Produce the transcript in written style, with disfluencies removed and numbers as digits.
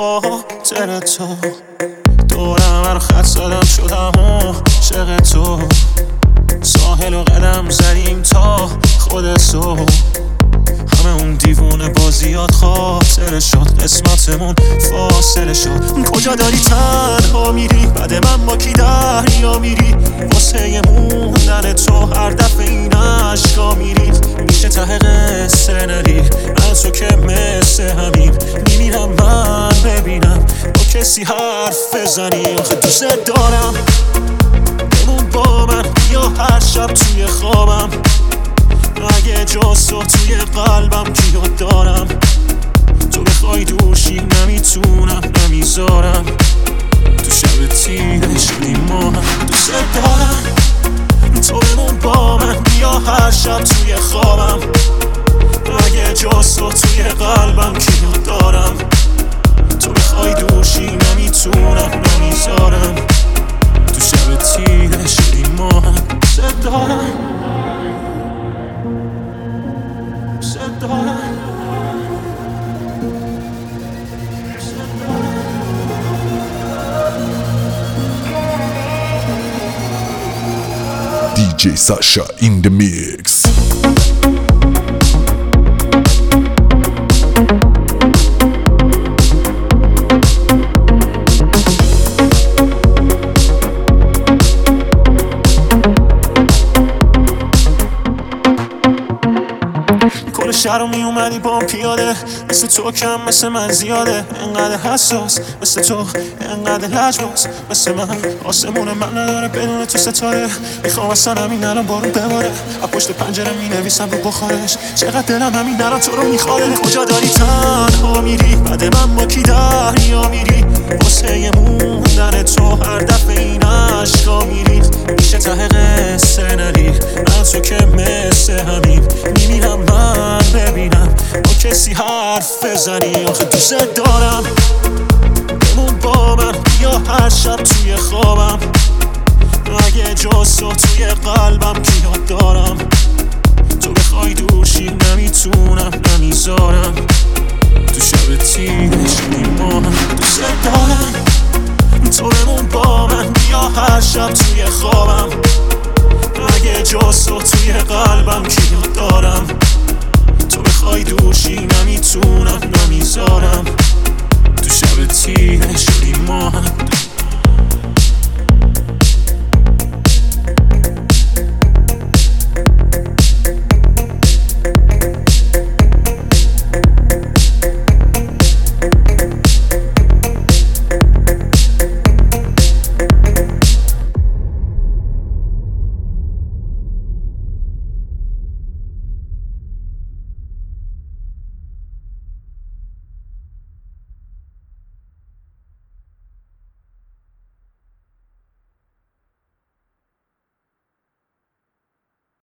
خاطر تو دورم هر خط زدم شدم عاشق تو ساحل و قدم زدیم تا خود تو همه اون دیوونه بازیات خاطر شد قسمتمون فاصله شد کجا داری تنها میری بعد من با کی دریا میری واسه موندن تو هر دفعه این عشقا میری میشه ته قصه نری از تو که مثل همین میمیرم من ببینم با کسی حرف بزنی آخه دوست دارم بمون با من یا هر شب توی خوابم اگه جز تو توی قلبم کیو دارم تو بخوای دوشی نمیتونم نمیذارم تو شب تیره شدیم ما هم دوست دارم تو بمون با من بیا هر شب توی خوابم اگه جز تو توی قلبم کیو دارم تو بخوای دوشی نمیتونم نمیذارم تو شب تیره شدیم ما هم دوست دارم DJ Sasha in the mix. کل شهر رو میومدی با پیاده مثل تو کم مثل من زیاده انقدر حساس مثل تو انقدر لجباز مثل من آسمون من نداره بدون تو ستاره میخوام اصلا همین الان بارون بباره از پشت پنجره مینویسم رو بخارش چقدر دلم همین الان تو رو میخواد کجا داری تنها میری بعد من با کی دریا میری واسه موندن تو هر دفعه این عشقا میری میشه ته قصه نری از تو که مثل همین میمیرم من ببینم با کسی حرف بزنی آخه دوست دارم بمون با من یا هر شب توی خوابم اگه جز تو توی قلبم کیو دارم تو بخوای دوشی نمیتونم نمیذارم تو